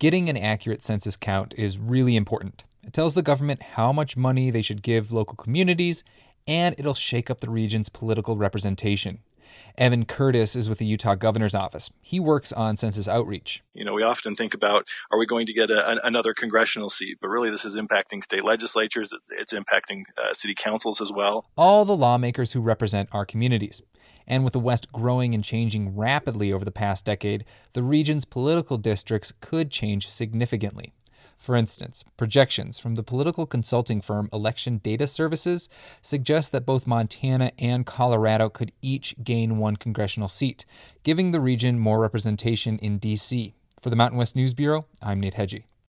Getting an accurate census count is really important. It tells the government how much money they should give local communities, and it'll shake up the region's political representation. Evan Curtis is with the Utah Governor's Office. He works on census outreach. We often think about, are we going to get another congressional seat? But really, this is impacting state legislatures. It's impacting city councils as well. All the lawmakers who represent our communities. And with the West growing and changing rapidly over the past decade, the region's political districts could change significantly. For instance, projections from the political consulting firm Election Data Services suggest that both Montana and Colorado could each gain one congressional seat, giving the region more representation in D.C. For the Mountain West News Bureau, I'm Nate Hedgie.